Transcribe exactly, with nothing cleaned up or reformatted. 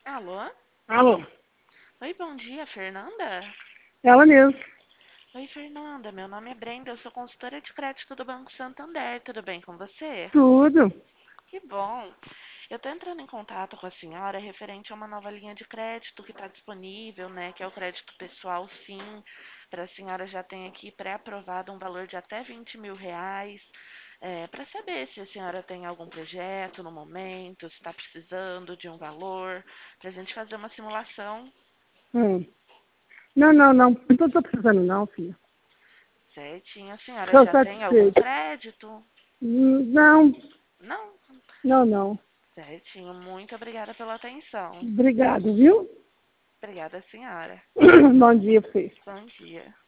Alô? Alô? Oi, bom dia, Fernanda? Ela mesmo. Oi, Fernanda. Meu nome é Brenda, eu sou consultora de crédito do Banco Santander. Tudo bem com você? Tudo. Que bom. Eu tô entrando em contato com a senhora referente a uma nova linha de crédito que está disponível, né? Que é o crédito pessoal Sim. Para a senhora já tem aqui pré-aprovado um valor de até vinte mil reais. É, para saber se a senhora tem algum projeto no momento, se está precisando de um valor, para a gente fazer uma simulação. Hum. Não, não, não. Não tô precisando não, filha. Certinho. A senhora Estou já tem algum satisfeita. crédito? Hum, Não, Não? não, não. Certinho. Muito obrigada pela atenção. Obrigado, viu? Obrigada, senhora. Bom dia pra você. Bom dia.